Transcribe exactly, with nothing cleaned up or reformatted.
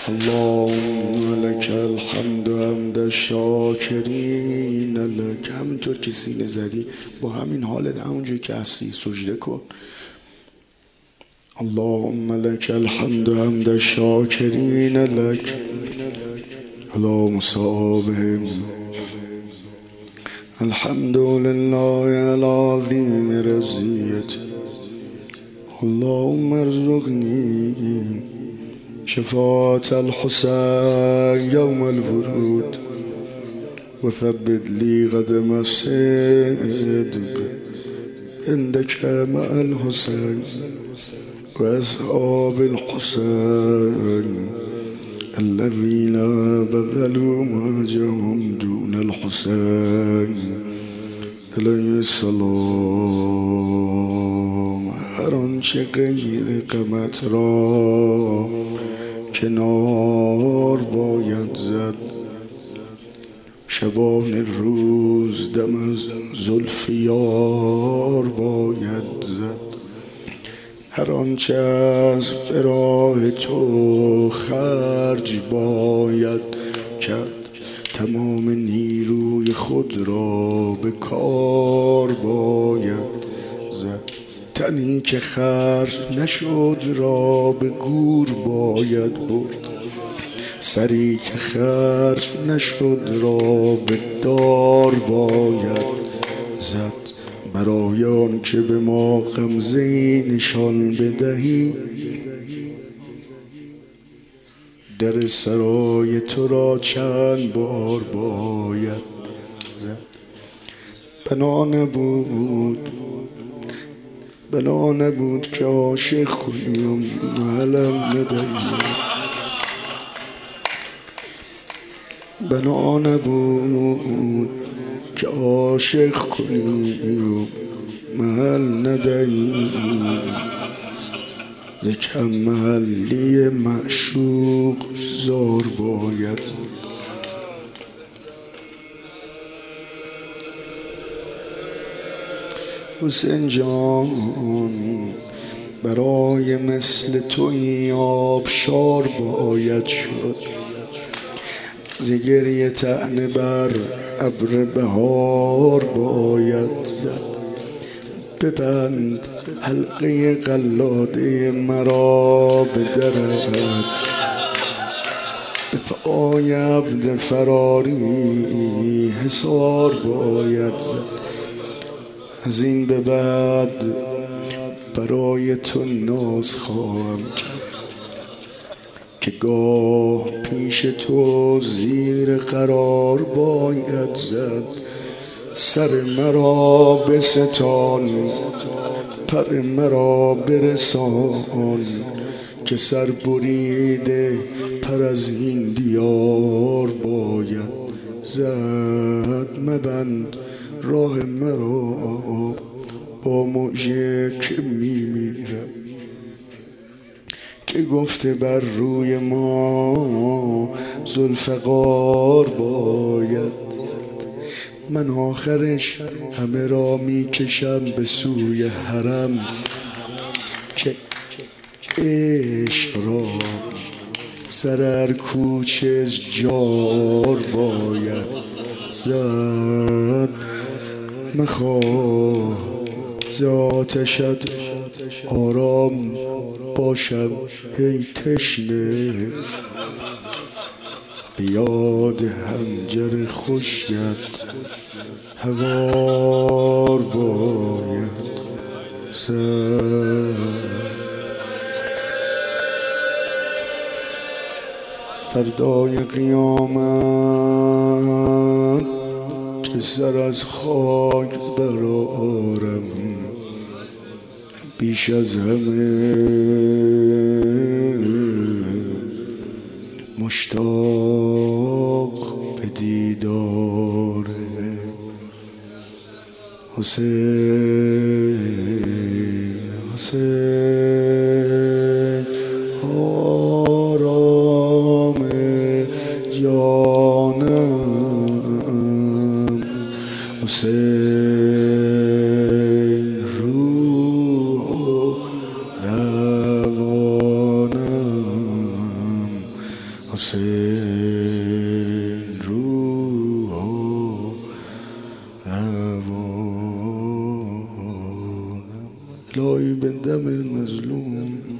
اللهم لك الحمد حمد الشاکرین لک. همینطور که سینه زدی با همین حالت همونجور که هستی سجده کن. اللهم لك الحمد حمد الشاکرین لک اللهم صابهم. الحمد لله العظیم رضیت. اللهم ارزقنی شفاعة الحسين يوم الورود وثبت لي قدم الصدق عندك مع الحسين وأصحاب الحسين الذين بذلوا مهجهم دون الحسين عليه السلام. هر آنچه غیر قامت را کنار باید زد، شبان روز دم از زلف یار باید زد. هر آنچه از به راه تو خرج باید کرد، تمام نیروی خود را به کار باید زد. تنی که خرج نشد را به گور باید برد، سری که خرج نشد را به دار باید زد. برای آن که به ما غمزه نشان بدهی، در سرای تو را چند بار باید زد. بنا نبود بنا نبود که عاشق کنیم معلم ندهی. بنا نبود که عاشق کنیم محل ندهی. ز کم محلی معشوق زار باید. حسین جان برای مثل توی آبشار باید شد، ز گریه طعنه بر ابر بهار باید زد. ببند حلقه قلاده مرا به درت، به پای عبد فراری حصار باید زد. از این به بعد برای تو ناز خواهم کرد که گاه پیش تو زیر قرار باید زد. سر مرا بستان، پر مرا برسان، که سر بریده پر از این دیار باید زد. مبند راه مرا با موجه که میمیرم، که گفته بر روی ما ذوالفقار باید زد. من آخرش همه را میکشم به سوی حرم، که عشق را سر کوچه جار باید زد. مخواه ز آتشت آرام باشم ای تشنه، بیاد حنجر خشکت هوار باید زد. فردای قیامت که سر از خاک برآرم، بیش از همه مشتاق به دیدار حسین. حسین آرام جانم، حسین روح و روانم، حسین روح و روان الهی به دم المظلوم